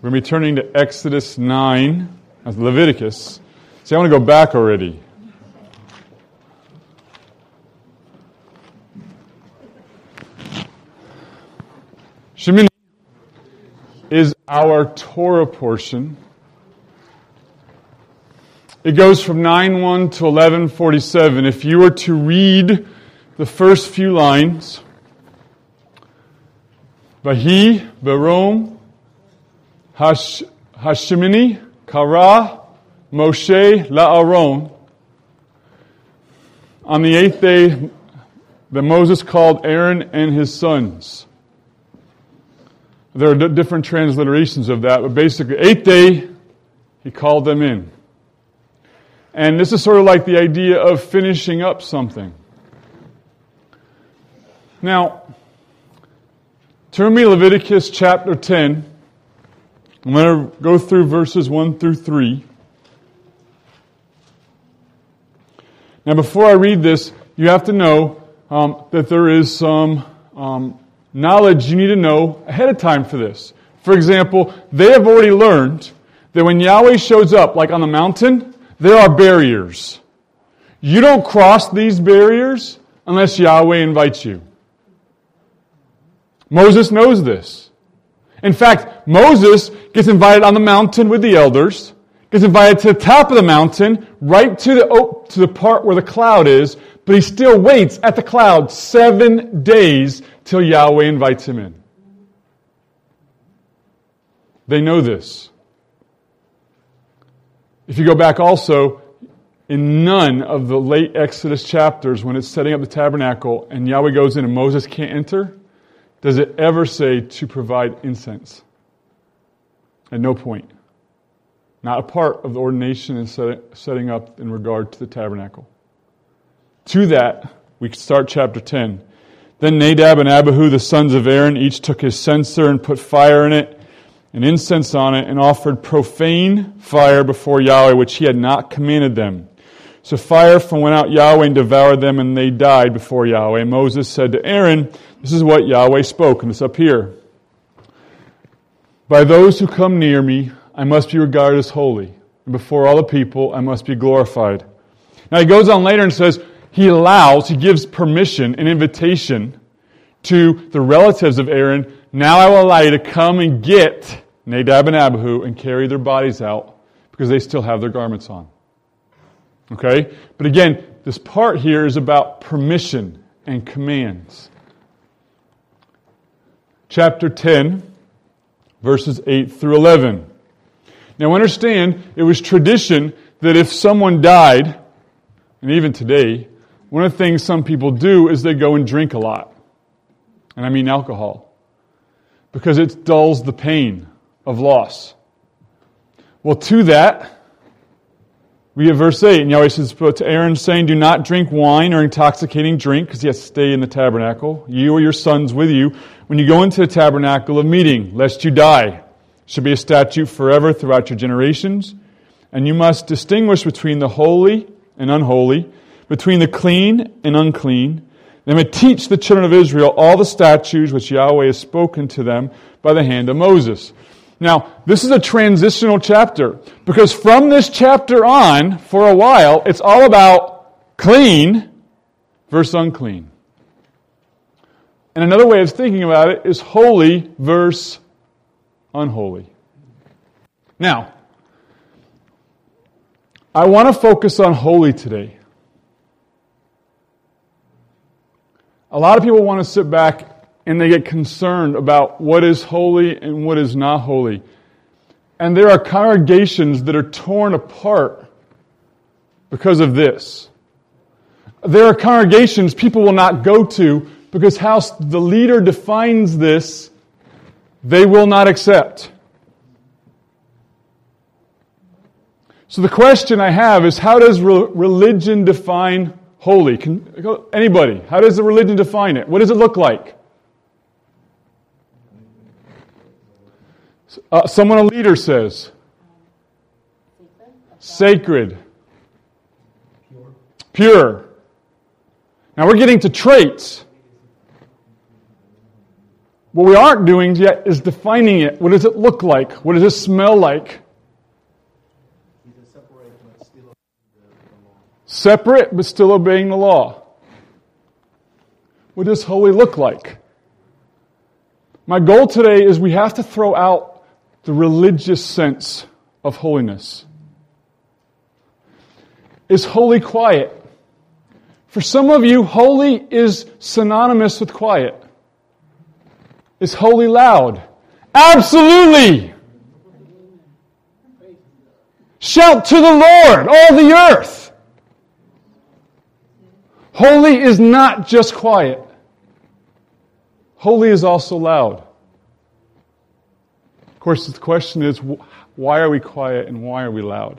We're going to be turning to Exodus 9, as Leviticus. See, I want to go back already. Shemini is our Torah portion. It goes from 9:1 to 11:47. If you were to read the first few lines, Vahi Berom Hashemini Kara Moshe LaAaron. On the 8th day, that Moses called Aaron and his sons. There are different transliterations of that, but basically, 8th day, he called them in. And this is sort of like the idea of finishing up something. Now, turn me to Leviticus chapter 10. I'm going to go through verses 1 through 3. Now, before I read this, you have to know that there is some knowledge you need to know ahead of time for this. For example, they have already learned that when Yahweh shows up, like on the mountain, there are barriers. You don't cross these barriers unless Yahweh invites you. Moses knows this. In fact, Moses gets invited on the mountain with the elders, gets invited to the top of the mountain, right to the part where the cloud is, but he still waits at the cloud 7 days till Yahweh invites him in. They know this. If you go back also, in none of the late Exodus chapters, when it's setting up the tabernacle and Yahweh goes in and Moses can't enter, does it ever say to provide incense? At no point. Not a part of the ordination and setting up in regard to the tabernacle. To that, we start chapter 10. Then Nadab and Abihu, the sons of Aaron, each took his censer and put fire in it, and incense on it, and offered profane fire before Yahweh, which he had not commanded them. So fire went out Yahweh and devoured them, and they died before Yahweh. Moses said to Aaron, this is what Yahweh spoke, and it's up here. By those who come near me, I must be regarded as holy, and before all the people, I must be glorified. Now he goes on later and says, he gives permission, an invitation to the relatives of Aaron. Now I will allow you to come and get Nadab and Abihu and carry their bodies out because they still have their garments on. Okay? But again, this part here is about permission and commands. Chapter 10, verses 8 through 11. Now understand, it was tradition that if someone died, and even today, one of the things some people do is they go and drink a lot. And I mean alcohol. Because it dulls the pain of loss. Well, to that, we have verse 8. And Yahweh says to Aaron, saying, do not drink wine or intoxicating drink, because he has to stay in the tabernacle, you or your sons with you, when you go into the tabernacle of meeting, lest you die. It should be a statute forever throughout your generations. And you must distinguish between the holy and unholy, between the clean and unclean. They may teach the children of Israel all the statutes which Yahweh has spoken to them by the hand of Moses. Now, this is a transitional chapter, because from this chapter on, for a while, it's all about clean versus unclean. And another way of thinking about it is holy versus unholy. Now, I want to focus on holy today. A lot of people want to sit back and they get concerned about what is holy and what is not holy. And there are congregations that are torn apart because of this. There are congregations people will not go to because how the leader defines this, they will not accept. So the question I have is, how does religion define holy? Anybody? How does the religion define it? What does it look like? Someone, a leader, says. Sacred. Pure. Now we're getting to traits. What we aren't doing yet is defining it. What does it look like? What does it smell like? Separate, but still obeying the law. What does holy look like? My goal today is we have to throw out the religious sense of holiness. Is holy quiet? For some of you, holy is synonymous with quiet. Is holy loud? Absolutely! Shout to the Lord, all the earth! Holy is not just quiet. Holy is also loud. Of course, the question is, why are we quiet and why are we loud?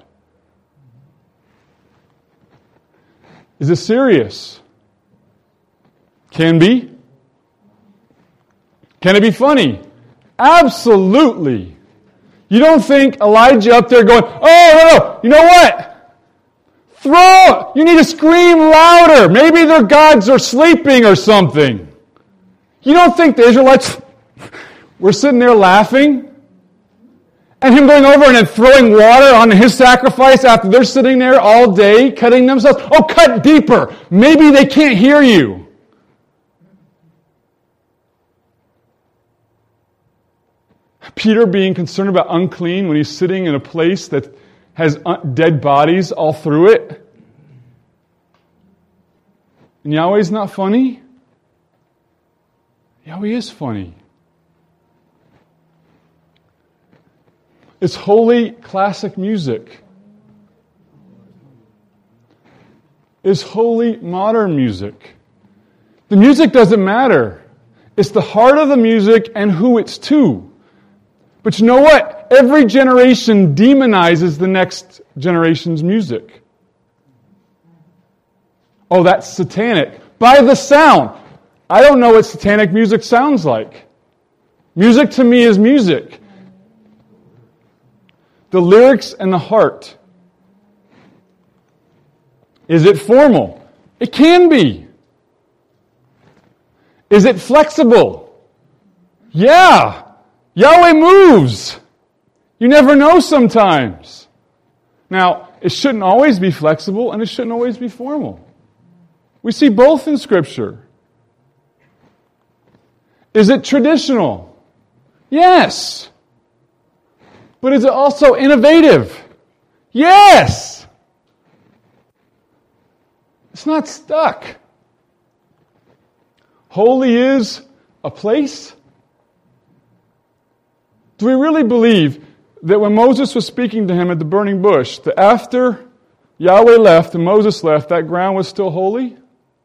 Is it serious? Can be. Can it be funny? Absolutely. You don't think Elijah up there going, oh, no, you know what? You need to scream louder. Maybe their gods are sleeping or something. You don't think the Israelites were sitting there laughing? And him going over and then throwing water on his sacrifice after they're sitting there all day cutting themselves? Oh, cut deeper. Maybe they can't hear you. Peter being concerned about unclean when he's sitting in a place that has dead bodies all through it. And Yahweh's not funny? Yahweh is funny. It's holy classic music. It's holy modern music. The music doesn't matter. It's the heart of the music and who it's to. But you know what? Every generation demonizes the next generation's music. Oh, that's satanic. By the sound. I don't know what satanic music sounds like. Music to me is music. The lyrics and the heart. Is it formal? It can be. Is it flexible? Yeah. Yahweh moves. You never know sometimes. Now, it shouldn't always be flexible and it shouldn't always be formal. We see both in Scripture. Is it traditional? Yes. But is it also innovative? Yes. It's not stuck. Holy is a place. Do we really believe that when Moses was speaking to him at the burning bush, that after Yahweh left and Moses left, that ground was still holy?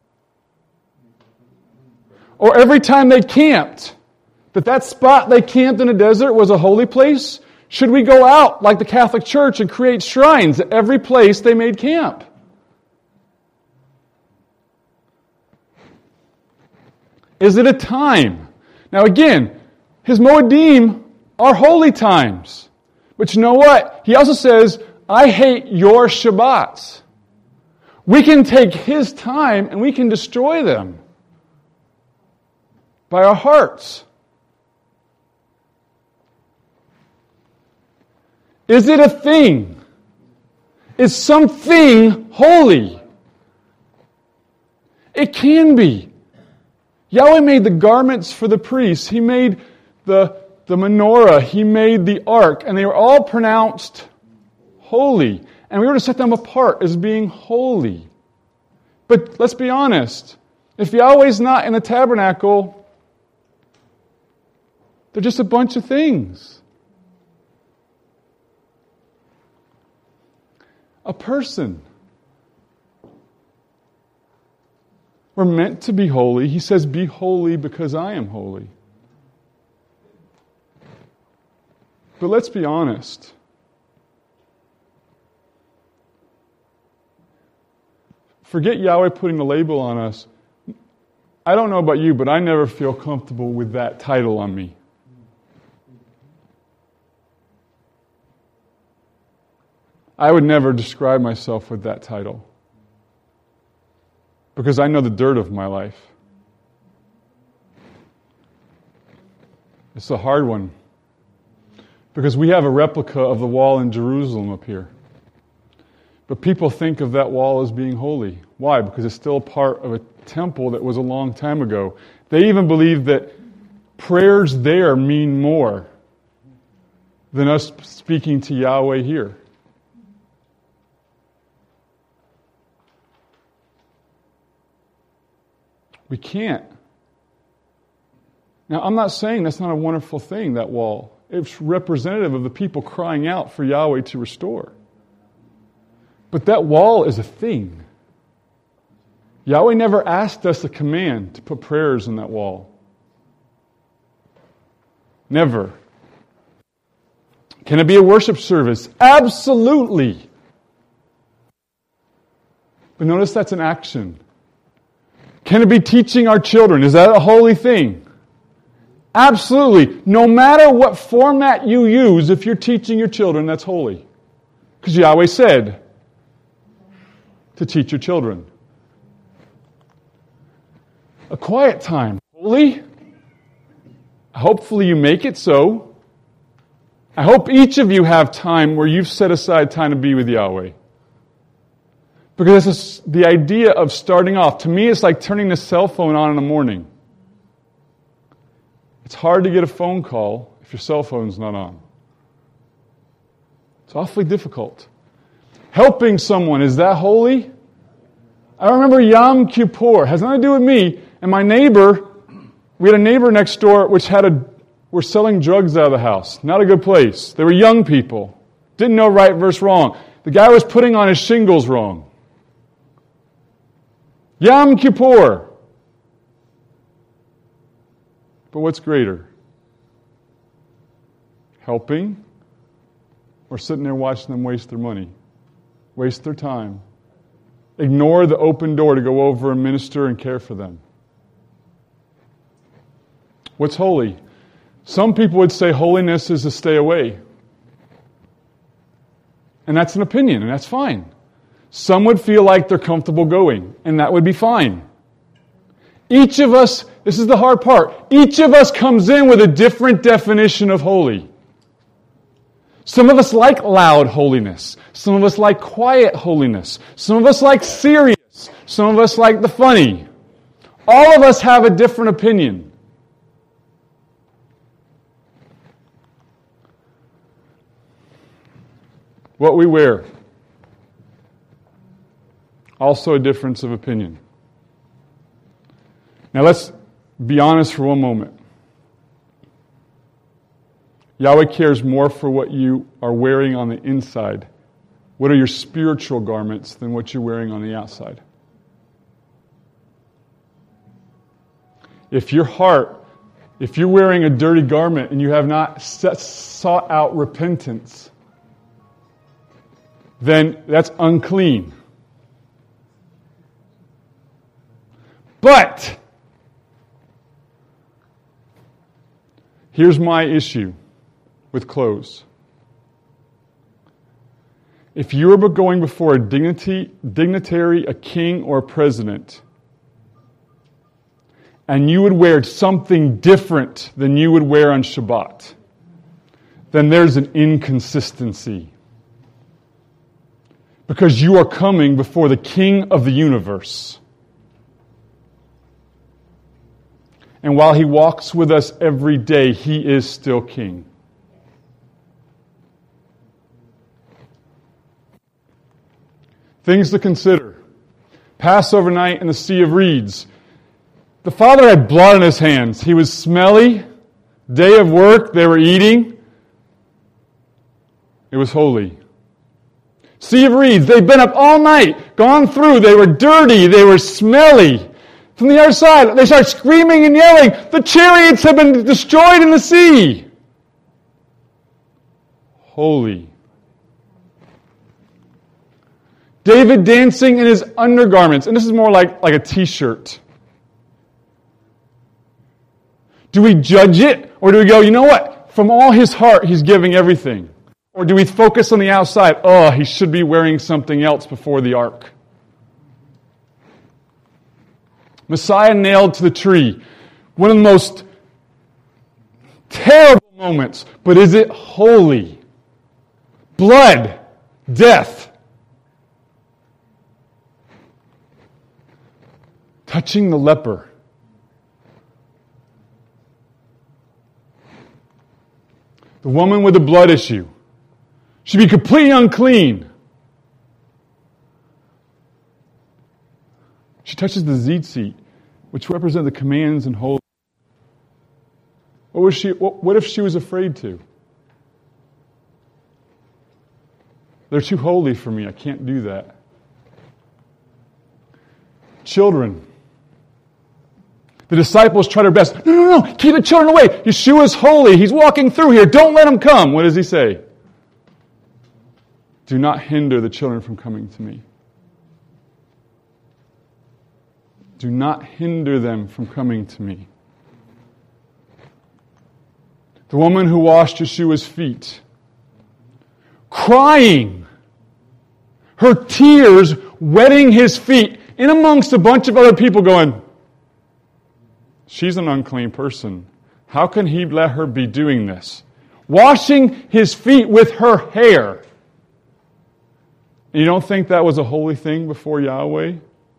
Or every time they camped, that spot they camped in the desert was a holy place? Should we go out like the Catholic Church and create shrines at every place they made camp? Is it a time? Now again, his Moedim are holy times. But you know what? He also says, I hate your Shabbats. We can take his time and we can destroy them by our hearts. Is it a thing? Is something holy? It can be. Yahweh made the garments for the priests. He made the menorah. He made the ark. And they were all pronounced holy. And we were to set them apart as being holy. But let's be honest. If Yahweh's not in the tabernacle, they're just a bunch of things. A person. We're meant to be holy. He says, be holy because I am holy. But let's be honest. Forget Yahweh putting the label on us. I don't know about you, but I never feel comfortable with that title on me. I would never describe myself with that title. Because I know the dirt of my life. It's a hard one. Because we have a replica of the wall in Jerusalem up here. But people think of that wall as being holy. Why? Because it's still a part of a temple that was a long time ago. They even believe that prayers there mean more than us speaking to Yahweh here. We can't. Now, I'm not saying that's not a wonderful thing, that wall. It's representative of the people crying out for Yahweh to restore. But that wall is a thing. Yahweh never asked us a command to put prayers in that wall. Never. Can it be a worship service? Absolutely. But notice that's an action. Can it be teaching our children? Is that a holy thing? Absolutely. No matter what format you use, if you're teaching your children, that's holy. Because Yahweh said to teach your children. A quiet time. Holy? Hopefully you make it so. I hope each of you have time where you've set aside time to be with Yahweh. Because this is the idea of starting off. To me, it's like turning the cell phone on in the morning. It's hard to get a phone call if your cell phone's not on. It's awfully difficult. Helping someone, is that holy? I remember Yom Kippur. It has nothing to do with me. And my neighbor, we had a neighbor next door which were selling drugs out of the house. Not a good place. They were young people. Didn't know right versus wrong. The guy was putting on his shingles wrong. Yom Kippur. But what's greater? Helping or sitting there watching them waste their money? Waste their time. Ignore the open door to go over and minister and care for them. What's holy? Some people would say holiness is to stay away. And that's an opinion, and that's fine. Some would feel like they're comfortable going, and that would be fine. Each of us, this is the hard part, each of us comes in with a different definition of holy. Some of us like loud holiness. Some of us like quiet holiness. Some of us like serious. Some of us like the funny. All of us have a different opinion. What we wear. Also a difference of opinion. Now let's be honest for one moment. Yahweh cares more for what you are wearing on the inside. What are your spiritual garments than what you're wearing on the outside? If you're wearing a dirty garment and you have not sought out repentance, then that's unclean. But here's my issue with clothes. If you were going before a dignitary, a king, or a president, and you would wear something different than you would wear on Shabbat, then there's an inconsistency. Because you are coming before the King of the universe. And while He walks with us every day, He is still King. Things to consider. Passover night in the Sea of Reeds. The father had blood on his hands. He was smelly. Day of work, they were eating. It was holy. Sea of Reeds, they'd been up all night, gone through, they were dirty, they were smelly. From the other side, they start screaming and yelling, the chariots have been destroyed in the sea. Holy. David dancing in his undergarments, and this is more like a t-shirt. Do we judge it, or do we go, you know what? From all his heart, he's giving everything. Or do we focus on the outside? Oh, he should be wearing something else before the ark. Messiah nailed to the tree. One of the most Terrible moments, but is it holy? Blood, death. Touching the leper. The woman with the blood issue should be completely unclean. She touches the tzitzit, which represent the commands and holiness. What if she was afraid to? They're too holy for me. I can't do that. Children. The disciples try their best. No. Keep the children away. Yeshua's holy. He's walking through here. Don't let him come. What does he say? Do not hinder the children from coming to me. Do not hinder them from coming to me. The woman who washed Yeshua's feet, crying, her tears wetting his feet, in amongst a bunch of other people going, she's an unclean person. How can he let her be doing this? Washing his feet with her hair. You don't think that was a holy thing before Yahweh?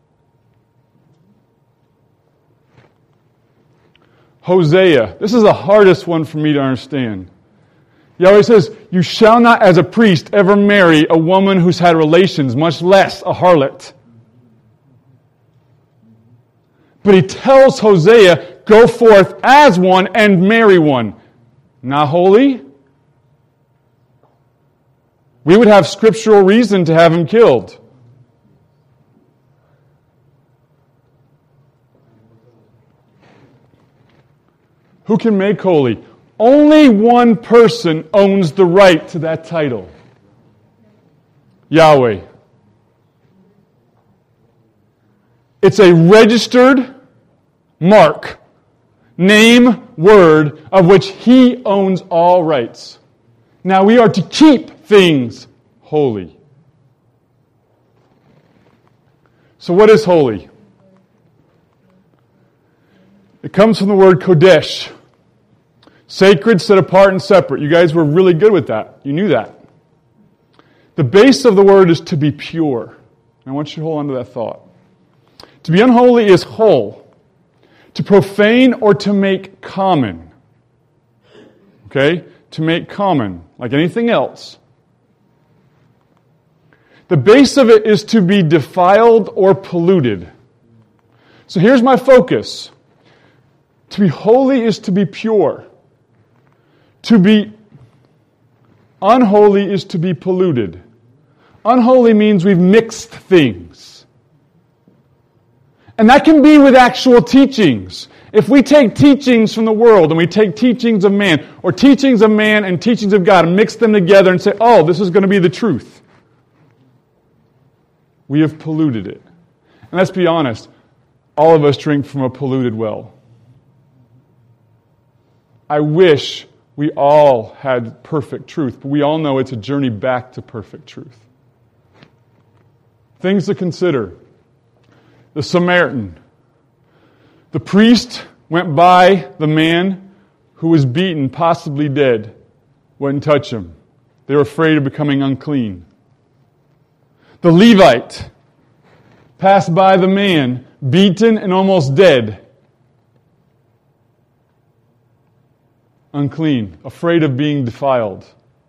Hosea. This is the hardest one for me to understand. Yahweh says, you shall not as a priest ever marry a woman who's had relations, much less a harlot. But he tells Hosea, go forth as one and marry one. Not holy? We would have scriptural reason to have him killed. Who can make holy? Only one person owns the right to that title. Yahweh. It's a registered mark, name, word, of which he owns all rights. Now we are to keep things holy. So what is holy? It comes from the word kodesh. Sacred, set apart, and separate. You guys were really good with that. You knew that. The base of the word is to be pure. I want you to hold on to that thought. To be unholy is whole. To profane or to make common. Okay? To make common, like anything else. The base of it is to be defiled or polluted. So here's my focus. To be holy is to be pure. To be unholy is to be polluted. Unholy means we've mixed things. And that can be with actual teachings. If we take teachings from the world and we take teachings of man, or teachings of man and teachings of God and mix them together and say, oh, this is going to be the truth, we have polluted it. And let's be honest, all of us drink from a polluted well. I wish we all had perfect truth, but we all know it's a journey back to perfect truth. Things to consider. The Samaritan. The priest went by the man who was beaten, possibly dead, wouldn't touch him. They were afraid of becoming unclean. The Levite passed by the man, beaten and almost dead. Unclean, afraid of being defiled.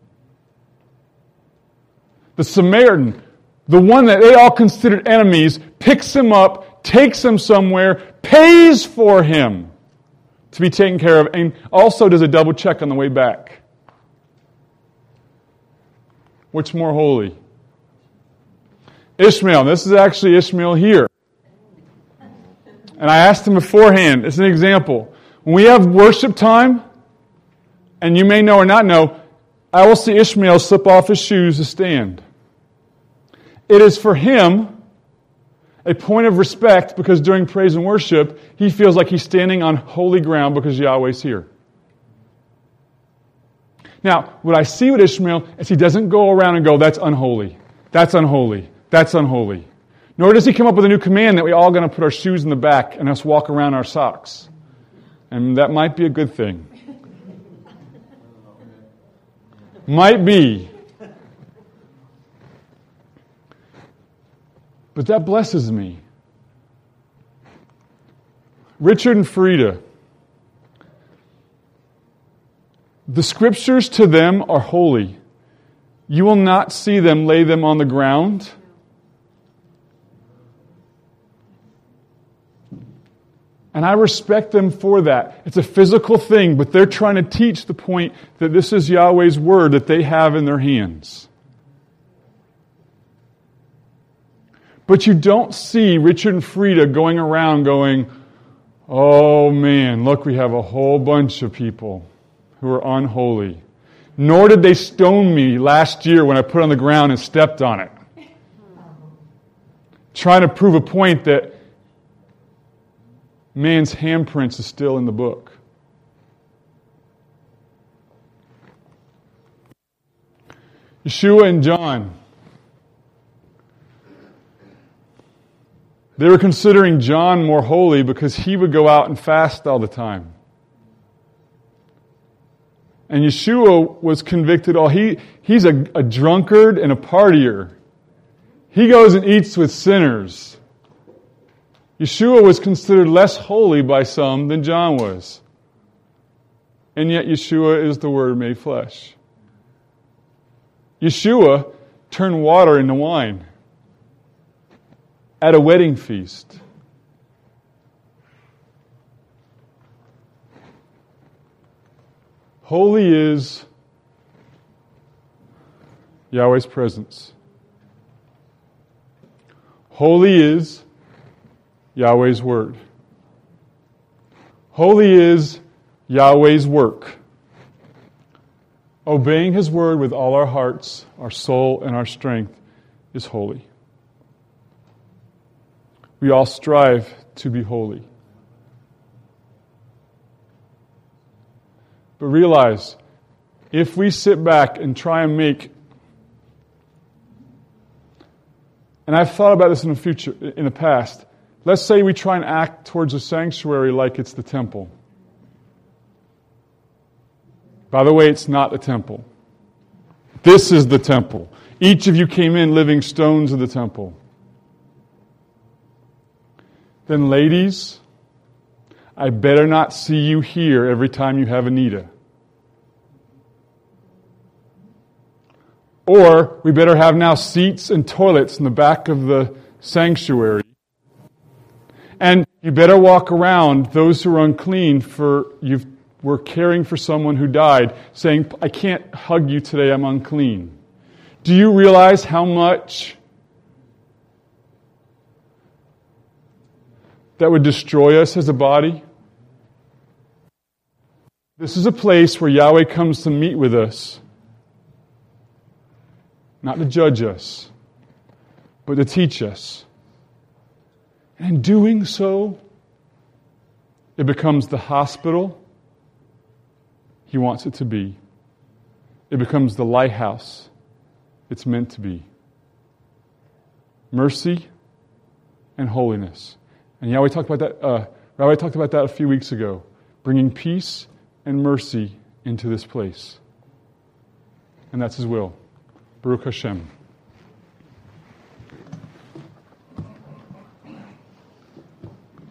The Samaritan, the one that they all considered enemies, picks him up, takes him somewhere, pays for him to be taken care of, and also does a double check on the way back. Which more holy? Ishmael. This is actually Ishmael here. And I asked him beforehand, it's an example. When we have worship time, and you may know or not know, I will see Ishmael slip off his shoes to stand. It is for him a point of respect because during praise and worship, he feels like he's standing on holy ground because Yahweh's here. Now, what I see with Ishmael is he doesn't go around and go, that's unholy, that's unholy, that's unholy. Nor does he come up with a new command that we all going to put our shoes in the back and us walk around our socks. And that might be a good thing. Might be. But that blesses me. Richard and Frida, the scriptures to them are holy. You will not see them lay them on the ground. And I respect them for that. It's a physical thing, but they're trying to teach the point that this is Yahweh's word that they have in their hands. But you don't see Richard and Frida going around going, oh man, look, we have a whole bunch of people who are unholy. Nor did they stone me last year when I put on the ground and stepped on it. Trying to prove a point that man's handprints is still in the book. Yeshua and John, they were considering John more holy because he would go out and fast all the time. And Yeshua was convicted, he's a drunkard and a partier. He goes and eats with sinners. Yeshua was considered less holy by some than John was. And yet Yeshua is the Word made flesh. Yeshua turned water into wine at a wedding feast. Holy is Yahweh's presence. Holy is Yahweh's word. Holy is Yahweh's work. Obeying His word with all our hearts, our soul, and our strength is holy. We all strive to be holy. But realize, if we sit back and try and make, and I've thought about this in the past, let's say we try and act towards a sanctuary like it's the temple. By the way, it's not the temple. This is the temple. Each of you came in living stones of the temple. Then ladies, I better not see you here every time you have Anita. Or we better have now seats and toilets in the back of the sanctuary. And you better walk around those who are unclean we're caring for someone who died, saying, I can't hug you today, I'm unclean. Do you realize how much that would destroy us as a body? This is a place where Yahweh comes to meet with us, not to judge us, but to teach us. And in doing so, it becomes the hospital He wants it to be. It becomes the lighthouse it's meant to be. Mercy and holiness. And Yahweh talked about that. Rabbi talked about that a few weeks ago, bringing peace and mercy into this place. And that's His will. Baruch Hashem.